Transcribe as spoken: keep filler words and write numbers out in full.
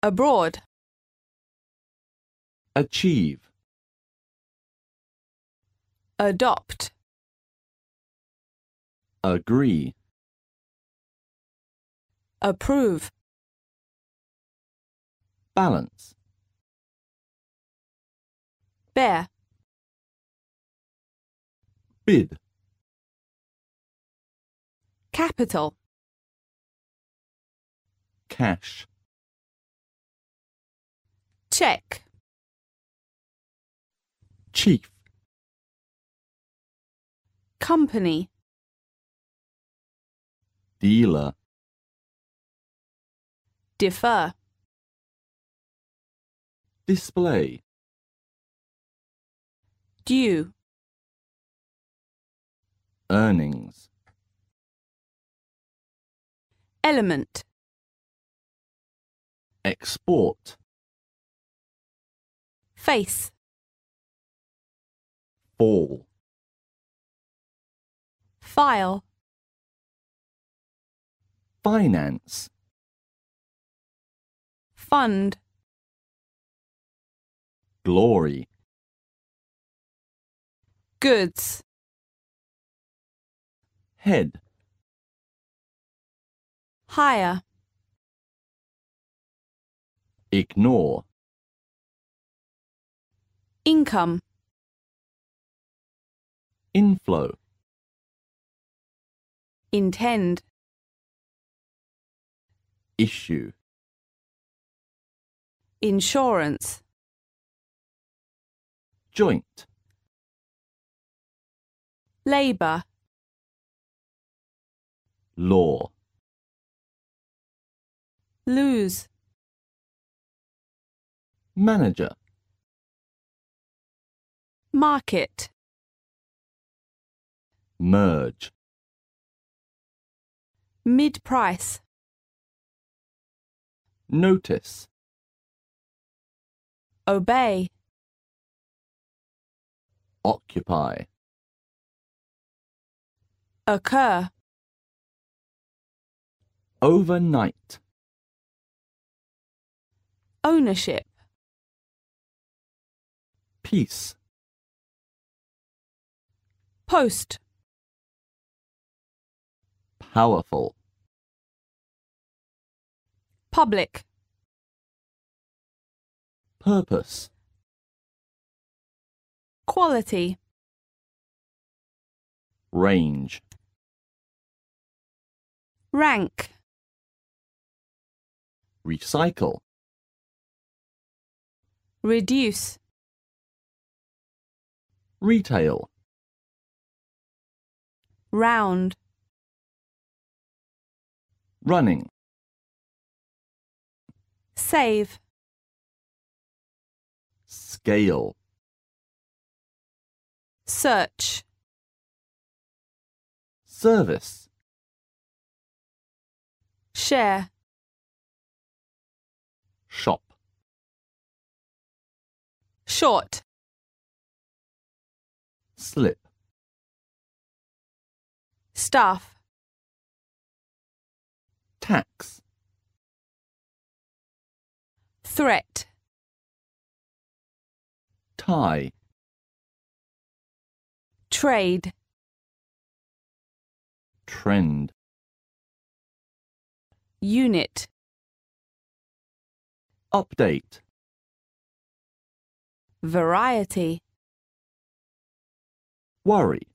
abroad, achieve, adopt, agree, approve, balance, bear, bid, capital, cash, check, chief, company, dealer, defer, display, due, earnings, element, export, face, fall, file, finance, fund, glory, goods, head, hire, ignore, income, inflow, intend, issue, insurance, joint, labour, law, lose, manager, market, merge, mid-price, notice, obey, occupy, occur, overnight, ownership, peace, post, powerful, public, purpose, quality, range, rank, recycle, reduce, retail, round, running, save, scale, search, service, share, shop, short, slip, staff, tax, threat, tie, trade, trend, unit, update, variety, worry,